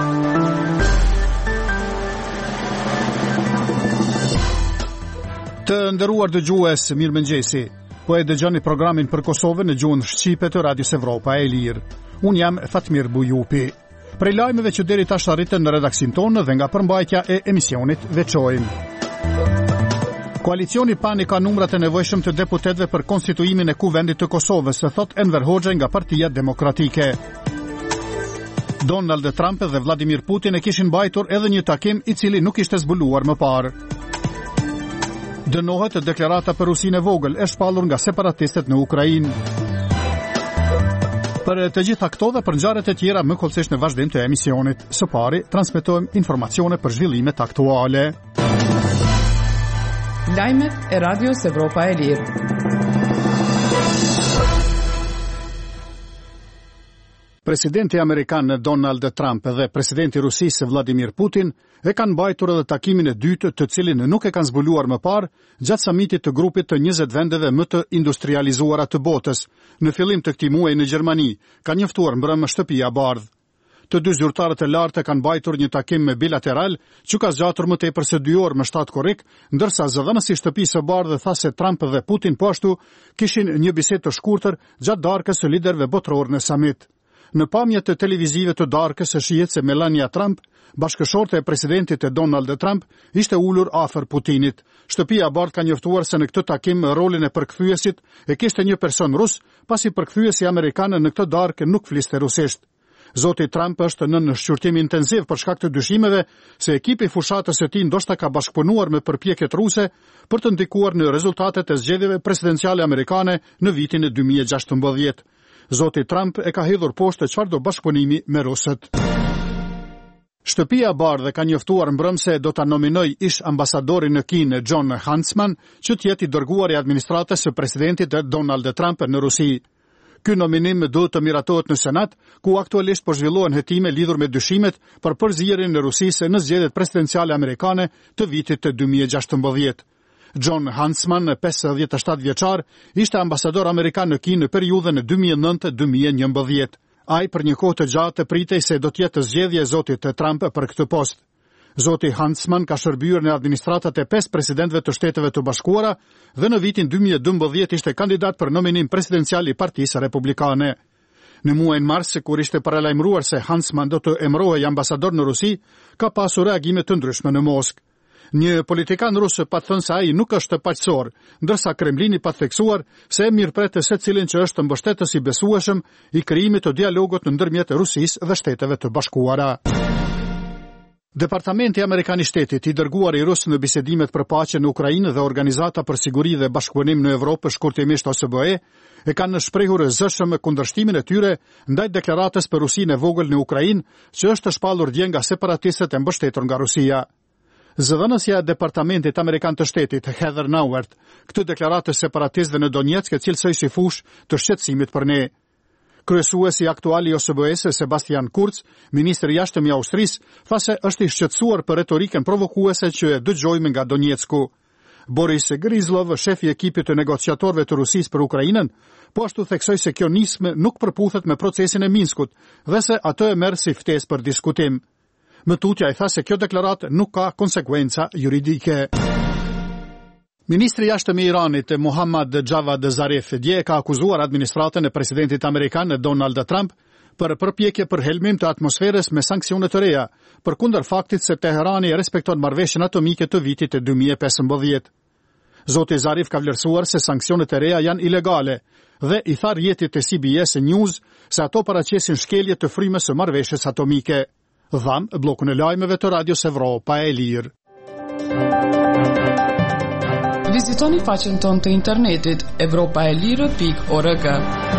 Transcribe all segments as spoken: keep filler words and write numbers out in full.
Të nderuar dëgjues, mirëmëngjesi. Po e dëgjoni programin për Kosovën në gjuhën shqipe të Radios Evropa e Lirë. Unë jam Fatmir Bujupi. Prej lajmeve që deri tash arritën në redaksin tonë dhe nga përmbajtja e emisionit veçojmë. Koalicioni PAN ka numrat e nevojshëm të deputetëve për konstituimin e kuvendit të Kosovës, thot Enver Hoxha nga Partia Demokratike. Donald Trump dhe Vladimir Putin e kishin mbajtur edhe një takim i cili nuk ishte zbuluar më parë. Dënohet deklarata për Rusinë e vogël e shpallur nga separatistët në Ukrainë. Për të gjitha këto dhe për ngjarjet e tjera më kollësisht në vazhdim të emisionit. Së pari transmetojmë informacione për zhvillimet aktuale. Lajmet e Radios Evropa e Lirë. Presidenti amerikan Donald Trump dhe presidenti Rusisë Vladimir Putin e kanë mbajtur edhe takimin e dytë, të cilin nuk e kanë zbuluar më parë gjatë samitit të grupit të njëzet vendeve më të industrializuara të botës. Në fillim të këtij muaji në Gjermani ka njoftuar mbrëm shtëpia e bardhë. Të dy zyrtarët e lartë kanë mbajtur një takim bilateral që ka zgjatur më tepër se dy orë me shtat korrik, ndërsa zëdhënësi i shtëpisë së bardhë tha se Trump dhe Putin po ashtu kishin një bisedë të shkurtër gjatë darkës së liderëve botëror në samit. Në pamje të televizive të darkës së shihet se Melania Trump, bashkëshorte e presidentit e Donald Trump, ishte ulur afër Putinit. Shtëpia e bardhë ka njoftuar se në këtë takim rolin e përkthyesit e kishte një person rus, pasi përkthyesi amerikan në këtë darkë nuk fliste rusisht. Zoti Trump është në shqyrtim intensiv për shkak të dyshimeve se ekipi i fushatës së tij ndoshta ka bashkëpunuar me përpjekjet ruse për të ndikuar në rezultatet e zgjedhjeve presidenciale amerikane në vitin e dy mijë e gjashtëmbëdhjetë. Zoti Trump e ka hedhur poshtë çfarëdo bashkëpunimi me rusët. Shtëpia e bardhë ka njoftuar mbrëm se do ta nominoj ish ambasadorin në Kinë Jon Huntsman, që të jetë i dërguar i administratës së presidentit Donald Trump në Rusi. Ky nominim do të miratohet në Senat, ku aktualisht po zhvillohen hetime lidhur me dyshimet për përzierjen e Rusisë në zgjedhjet presidenciale amerikane të vitit të dy mijë e gjashtëmbëdhjetë. Jon Huntsman, pesëdhjetë e shtatë vjeçar, ishte ambasador amerikan në Kinë në periudhën e dy mijë e nëntë deri dy mijë e njëmbëdhjetë. Ai për një kohë të gjatë pritej se do të jetë zgjedhje e zotit Trump për këtë post. Zoti Huntsman ka shërbyer në administratat e pesë presidentëve të Shteteve të Bashkuara dhe në vitin dy mijë e dymbëdhjetë ishte kandidat për nominim presidencial i Partisë Republikane. Në muajin mars, kur ishte paralajmëruar se Huntsman do të emërohej ambasador në Rusi, ka pasur reagime të ndryshme në Moskë. Një politikan rus pa thënë se ai nuk është paqësor, ndërsa Kremlini pa theksuar se e mirëpret secilin që është mbështetës i besueshëm i krijimit të dialogut ndërmjet Rusisë dhe Shteteve të Bashkuara. Departamenti Amerikan i Shtetit, i dërguar i rus në bisedimet për paqe në Ukrainë dhe Organizata për Siguri dhe Bashkëpunim në Evropë, shkurtimisht O S B E, e kanë shprehur zëshëm kundërshtimin e tyre ndaj deklaratës për Rusinë e vogël në Ukrainë, që është shpallur dje nga separatistët e mbështetur nga Rusia. Zëdhënësja e Departamentit Amerikan të Shtetit, Heather Nauert, këtë deklaratë separatistëve në Donetsk e cilësoi si fushë të shqetësimit për ne. Kryesuesi aktual i O S B E-s, Sebastian Kurz, ministri i jashtëm i Austrisë, tha se është i shqetësuar për retorikën provokuese që e dëgjojmë nga Donetsku. Boris Grizlov, shefi i ekipit të negociatorëve të Rusisë për Ukrainën, po ashtu theksoi se kjo nismë nuk përputhet me procesin e Minskut dhe se atë e merr si ftesë për diskutim. Më tutja i tha se kjo deklaratë nuk ka konsekuenca juridike. Ministri i jashtëm i Iranit, Mohammad Javad Zarif, dje ka akuzuar administratën e presidentit amerikan Donald Trump për përpjekje për helmim të atmosferës me sanksione të reja, përkundër faktit se Teherani respekton marrëveshjen atomike të vitit të dy mijë e pesëmbëdhjetë. Zoti Zarif ka vlerësuar se sanksionet e reja janë ilegale dhe i tha rrjetit të C B S News se ato paraqesin shkelje të frymës së marrëveshjes atomike. Dham, blokun e lajmeve të Radios Evropa e Lirë. Vizitoni faqen tonë të internetit evropaelire pikë org.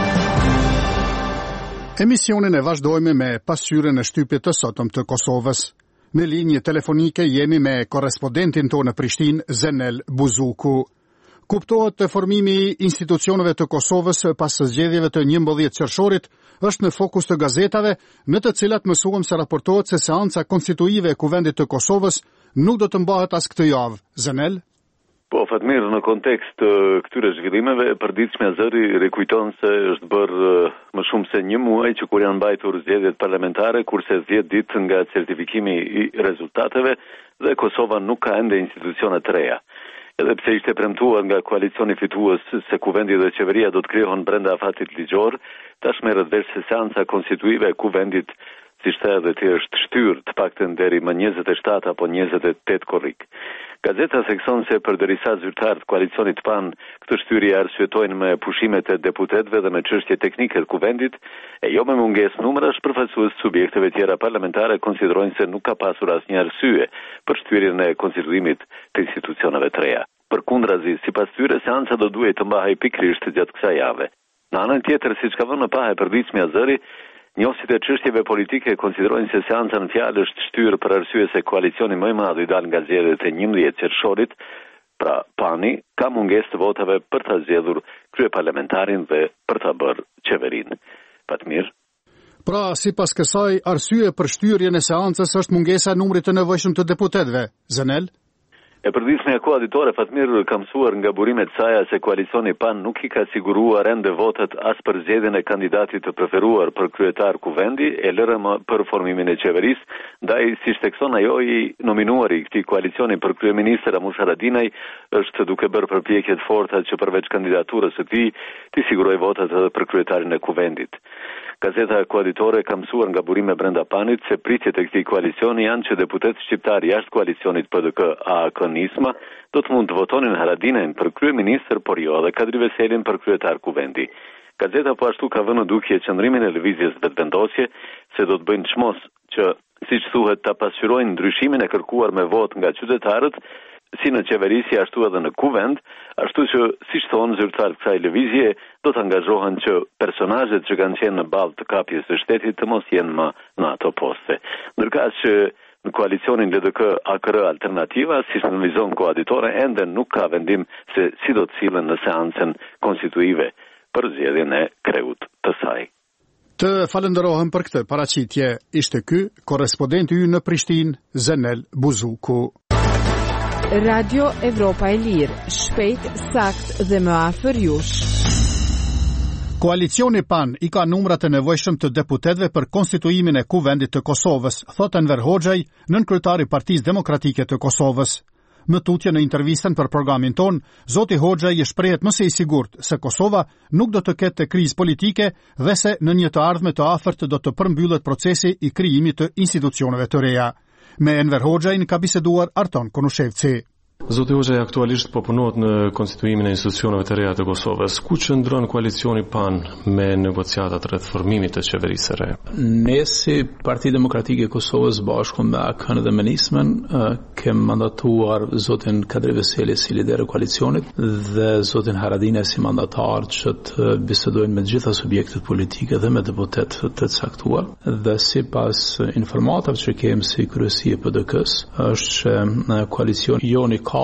Emisionin e vazhdojmë me pasqyrën e shtypit të sotëm të Kosovës. Në linjë telefonike jemi me korrespondentin tonë në Prishtinë, Zenel Buzuku. Kuptohet të formimi i institucioneve të Kosovës pas zgjedhjeve të njëmbëdhjetë qershorit është në fokus të gazetave, në të cilat mësuam se raportohet se seanca konstituive e Kuvendit të Kosovës nuk do të mbahet as këtë javë. Zenel? Po, Fatmir, në kontekst të këtyre zhvillimeve, e përditshmja zëri rikujton se është bërë më shumë se një muaj që kur janë mbajtur zgjedhjet parlamentare, kurse dhjetë ditë nga certifikimi i rezultateve dhe Kosova nuk ka ende institucione të reja. Edhe pse ishte premtuar nga koalicioni fitues se kuvendi dhe qeveria do të krijohen brenda afatit ligjor, tash merret vesh se seanca konstituive e kuvendit, siç thënë ti, është shtyrë të paktën deri më njëzet e shtatë apo njëzet e tetë korrik. Gazeta thekson se përderisa zyrtarët koalicionit PAN këtë shtyrje arsyetojnë me pushimet e deputetëve dhe me çështje teknike të kuvendit, e jo me mungesë numrash, përfaqësues të subjekteve tjera parlamentare konsiderojnë se nuk ka pasur asnjë arsye për shtyrjen e konstituimit të institucioneve të reja. Përkundrazi, sipas tyre, seanca do duhej të mbahej pikërisht gjatë kësaj jave. Në anën tjetër, siç ka vënë në pahë e përditshmi Azëri, njohësit e çështjeve politike konsiderojnë se seanca në fjalë është shtyrë për arsye se koalicioni më i madh i dal nga zgjedhjet e njëmbëdhjetë qershorit, pra PAN-i ka mungesë të votave për ta zgjedhur kryeparlamentarin dhe për ta bërë qeverinë. Fatmir. Pra, sipas kësaj, arsye për shtyrjen e seancës është mungesa e numrit të nevojshëm të deputetëve. Zenel? E përditshme e koaditore, Fatmir ka mësuar nga burimet saja se koalicioni PAN nuk i ka siguruar ende votat as për zgjedhjen e kandidatit të preferuar për kryetar kuvendi, e L R M për formimin e qeverisë, ndaj siç thekson ajo i nominuari i këtij koalicioni për kryeministër Ramush Haradinaj është duke bërë përpjekje të forta që përveç kandidaturës së tij të sigurojë votat edhe për kryetarin e kuvendit. Gazeta koaditore ka mësuar nga burime brenda PAN-it se pritjet e këtij koalicioni janë që deputetë shqiptar jashtë koalicionit P D K A K Nisma do të mund të votonin Haradinajn për kryeministër, por jo edhe Kadri Veselin për kryetar kuvendi. Gazeta po ashtu ka vënë në dukje qëndrimin e lëvizjes vetëvendosje se do të bëjnë çmos që, siç thuhet, ta pasqyrojnë ndryshimin e kërkuar me votë nga qytetarët, si në qeverisi ashtu edhe në kuvend, ashtu që, siç thonë zyrtarët kësaj lëvizje, do të angazhohen që personazhet që kanë qenë në balë të kapjes së shtetit të mos jenë më në ato poste. Ndërkaq që në koalicionin L D K A K R Alternativa, si analizon koaditore, ende nuk ka vendim se si do të sillen në seancën konstituive për zgjedhjen e kreut të saj. Të falenderohem për këtë paraqitje. Ishte ky korrespondenti ynë në Prishtinë, Zenel Buzuku. Radio Evropa e Lirë, shpejt, sakt dhe më afër jush. Koalicioni PAN i ka numrat e nevojshëm të deputetëve për konstituimin e kuvendit të Kosovës, thot Enver Hoxhaj, nënkryetari i Partisë Demokratike të Kosovës. Më tutje në intervistën për programin ton, zoti Hoxhaj i shprehet më së i sigurt se Kosova nuk do të ketë krizë politike dhe se në një të ardhme të afërt do të përmbyllet procesi i krijimit të institucioneve të reja. Me Enver Hoxhajin ka biseduar Arton Konushevci. Zoti Hoxhaj aktualisht po punohet në konstituimin e institucioneve të reja të Kosovës. Ku qëndron koalicioni PAN me negociatat rreth formimit të qeverisë së re? Ne si Parti Demokratike e Kosovës bashkë me A K-n dhe me Nismën kemi mandatuar zotin Kadri Veseli si lider e koalicionit dhe zotin Haradinaj si mandatar që të bisedojnë me gjitha subjektet politike dhe me deputet të caktuar. Dhe sipas informatave që kemi si kryesi e P D K-s është që koalicioni joni ka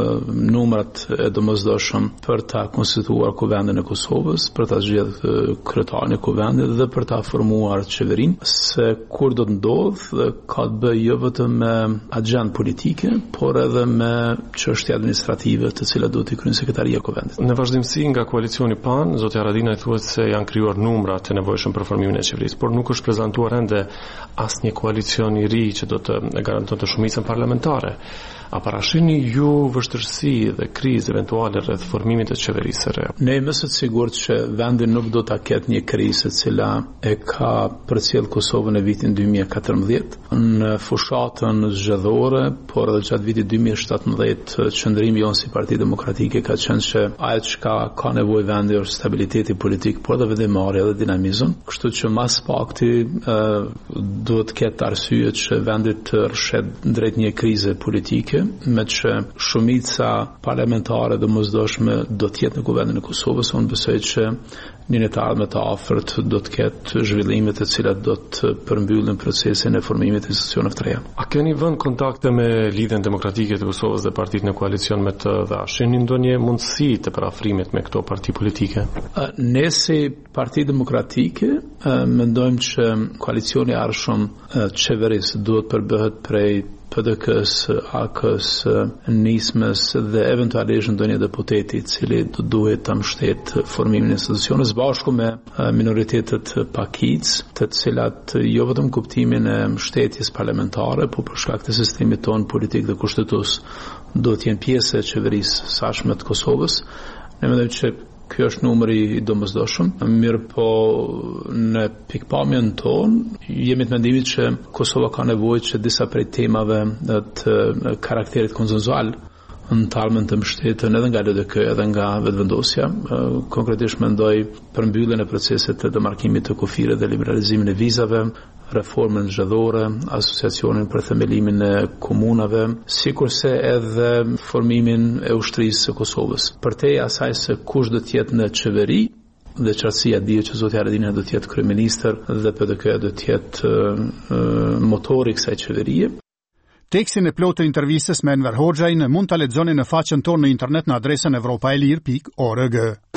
numrat e domosdoshëm për ta konstituuar kuvendin e Kosovës, për ta zgjedhur kryetarin e kuvendit dhe për ta formuar qeverinë, se kur do të ndodhë ka të bëjë jo vetëm me agjendë politike, por edhe me çështje administrative të cilat duhet i kryejë sekretaria e kuvendit. Në vazhdimsi nga koalicioni PAN, zoti Haradinaj thuhet se janë krijuar numra të nevojshëm për formimin e qeverisë, por nuk është prezantuar ende asnjë koalicion i ri që do të garantonte shumicën parlamentare. A parashini ju vështirësi dhe krizë eventuale rreth formimit të qeverisë së re? Ne jemi të sigurt që vendi nuk do ta ketë një krizë e cila e ka përcjell Kosovën në vitin dy mijë e katërmbëdhjetë në fushatën zgjedhore, por edhe gjatë vitit dy mijë e shtatëmbëdhjetë qëndrimi jonë si Parti Demokratike ka qenë që ajo çka ka nevojë vendi është stabiliteti politik, por edhe vendimarrja dhe dinamizëm. Kështu që mas pakti duhet të ketë arsye që vendi të rrshet drejt një krize politike, me që shumica parlamentare dhe mëzdoshme do t'jetë në kuvendin e Kosovës, unë besoj që një në të ardhme të afërt do të ketë zhvillimet e cilat do të përmbyllin procesin e formimit të institucioneve të reja. A keni vënë kontakte me Lidhjen Demokratike të Kosovës dhe partitë në koalicion me të dhe a shihni ndonjë mundësi të parafrimit me këto parti politike? Ne si Parti Demokratike mendojmë që koalicioni i ardhshëm qeverisë duhet përbëhet prej P D K-s, A K-s, nismës dhe eventualisht ndonjë deputeti i cili do duhet ta mbështet formimin e institucioneve bashku me minoritetet pakic, të cilat jo vetëm kuptimin e mbështetjes parlamentare, por për shkak të sistemit ton politik dhe kushtetues do të jenë pjesë e qeverisë sashme të Kosovës. Ne mendojmë që ky është numri i domosdoshëm, mirë po në pikpamjen tonë jemi të mendimit që Kosova ka nevojë që disa prej temave të karakterit konsenzual në talmen të mbështetën edhe nga L D K edhe nga vetëvendosja. Konkretisht mendoj për mbylljen e procesit të demarkimit të kufirit dhe liberalizimin e vizave, reformën zgjedhore, asociacionin për themelimin e komunave, sikurse edhe formimin e ushtrisë së Kosovës. Përtej asaj se kush do të jetë në qeveri, dhe qartësia dihet që zoti Haradinaj do të jetë kryeministër dhe P D K do të jetë motori i kësaj qeverie. Tekstin e plotë të intervistës me Enver Hoxhajin mund ta lexoni në faqen tonë në internet në adresën evropaelir pikë org.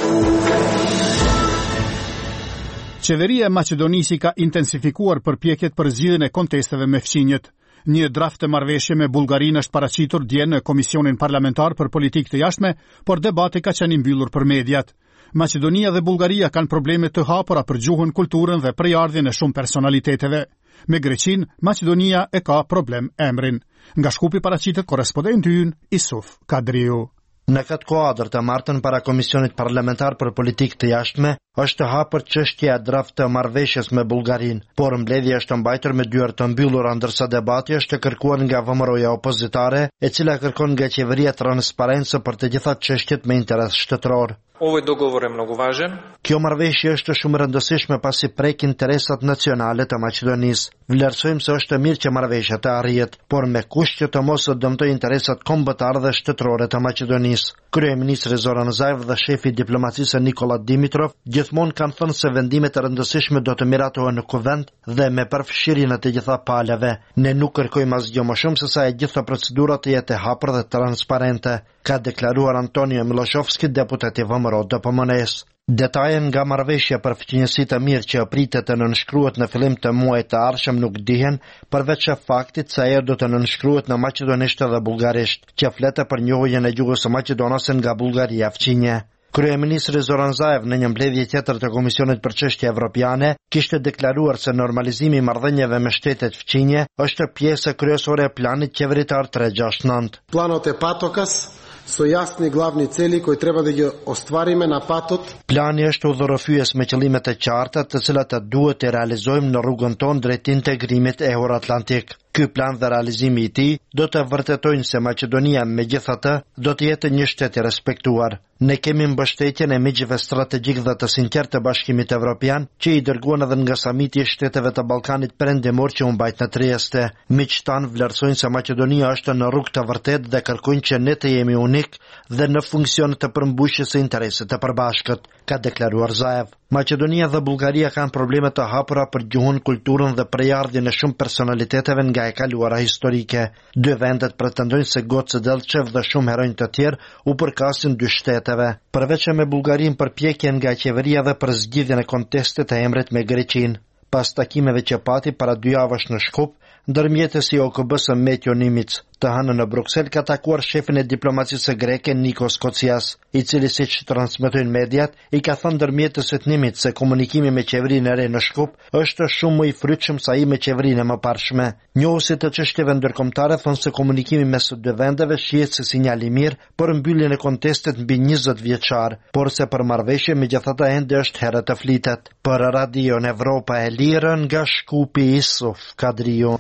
Qeveria e Maqedonisë ka intensifikuar përpjekjet për zgjidhjen e kontesteve me fqinjet. Një draft të marrëveshje me Bullgarinë është paraqitur dje në Komisionin Parlamentar për Politikë të Jashtme, por debati ka qenë i mbyllur për mediat. Maqedonia dhe Bullgaria kanë probleme të hapura për gjuhën, kulturën dhe prejardhjen e shumë personaliteteve. Me Greqinë, Maqedonia e ka problem emrin. Nga Shkupi paraqitet korrespondenti ynë Isuf Kadriu. Në këtë kuadër të martën para Komisionit Parlamentar për Politikë të Jashtme, është hapur çështja e draft të marrëveshjes me Bullgarinë, por mbledhja është mbajtur me dyert të mbyllura, ndërsa debati është kërkuar nga V M R-ja opozitare, e cila kërkon nga qeveria transparencë për të gjitha çështjet me interes shtetëror. Ovaj dogovor je mnogo važan. Kjo marrëveshje është shumë rëndësishme pasi prek interesat nacionale të Maqedonisë. Vlerësojmë se është mirë që marrëveshja të arrihet, por me kusht që të mos dëmtojë interesat kombëtar dhe shtetërore të Maqedonisë. Kryeministri Zoran Zaev dhe shefi i diplomacisë Nikola Dimitrov gjithmonë kanë thënë se vendimet e rëndësishme do të miratohen në kuvend dhe me përfshirjen e të gjitha palave. Ne nuk kërkojmë asgjë më shumë se sa e gjitha procedurat të jetë e hapur dhe transparente, ka deklaruar Antonio Miloshovski, deputeti V M R D P M N-s. Detajet nga marrëveshja për fqinjësitë e mirë që pritet të nënshkruhet në fillim të muajit të ardhshëm nuk dihen, përveç faktit se ajo do të nënshkruhet në maqedonisht dhe bullgarisht, që flet për njohjen e gjuhës së maqedonase nga Bullgaria fqinje. Kryeministri Zoran Zaev në një mbledhje tjetër të Komisionit për Çështje Evropiane kishte deklaruar se normalizimi i marrëdhënieve me shtetet fqinje është pjesë kryesore e planit qeveritar tre gjashtë nëntë. Planot e Patokas su jasni glavni celi koji treba da ги ostvarime na patot. Plani është udhërofyes me qëllime të qarta, të cilat të duhet të realizojmë në rrugën tonë drejt integrimit euroatlantik. Ky plan dhe realizimi i tij do të vërtetojnë se Maqedonia megjithatë do të jetë një shtet i respektuar. Ne kemi mbështetjen e miqve strategjik dhe të sinqertë të Bashkimit Evropian, që i dërguan edhe nga samiti i shteteve të Ballkanit Perëndimor që u mbajt në Trieste. Miqtë tanë vlerësojnë se Maqedonia është në rrugë të vërtetë dhe kërkojnë që ne të jemi unik dhe në funksion të përmbushjes së interesit të përbashkët, ka deklaruar Zaev. Maqedonia dhe Bullgaria kanë probleme të hapura për gjuhën, kulturën dhe prejardhjen e shumë personaliteteve nga e kaluara historike. Dy vendet pretendojnë se Goce Delchev dhe shumë heronj të tjerë u përkasin dy shteteve. Përveç me Bullgarin përpjekjen nga qeveria dhe për zgjidhjen e kontestit të emrit me Greqinë. Pas takimeve që pati para dy javësh në Shkup, ndërmjetësi i O K B-s Metjo Nimic të hënë në Bruksel ka takuar shefin e diplomacisë greke Nikos Kocias, i cili siç transmetojnë mediat, i ka thënë ndërmjetësit Nimic se komunikimi me qeverinë e re në Shkup është shumë më i frytshëm se ai me qeverinë e mëparshme. Njohësit të çështjeve ndërkombëtare thonë se komunikimi mes së dy vendeve shihet si sinjal i mirë për mbylljen e kontestit mbi njëzet vjeçar, por se për marrëveshje megjithatë ende është herë të flitet. Për Radio Evropa e Lirë nga Shkupi, Isuf Kadriu.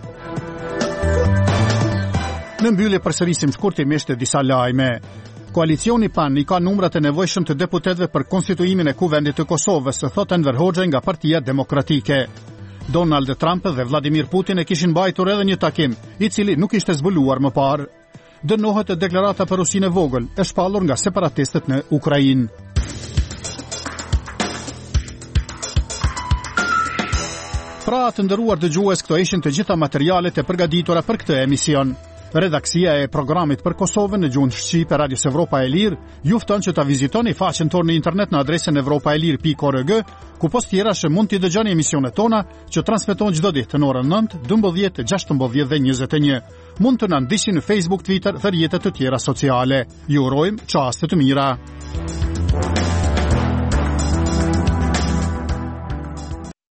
Në mbyllje përsërisim shkurtimisht disa lajme. Koalicioni P A N i ka numrat e nevojshëm të deputetëve për konstituimin e kuvendit të Kosovës, thot Enver Hoxha nga Partia Demokratike. Donald Trump dhe Vladimir Putin e kishin mbajtur edhe një takim, i cili nuk ishte zbuluar më parë. Dënohet deklarata për Rusinë e vogël, e shpallur nga separatistët në Ukrainë. Pra të ndëruar dëgjues, këto ishin të gjitha materialet e përgatitura për këtë emision. Redaksia e programit për Kosovën në gjuhën shqipe Radios Evropa e Lirë ju fton që ta vizitoni faqen tonë në internet në adresën evropaelir pikë org, ku post tjerash mund t'i dëgjoni emisionet tona që transmetohen çdo ditë në orën nëntë, dymbëdhjetë, gjashtëmbëdhjetë dhe njëzet e një. Mund të na ndiqni në Facebook, Twitter dhe rrjetet të tjera sociale. Ju urojmë çaste të mira.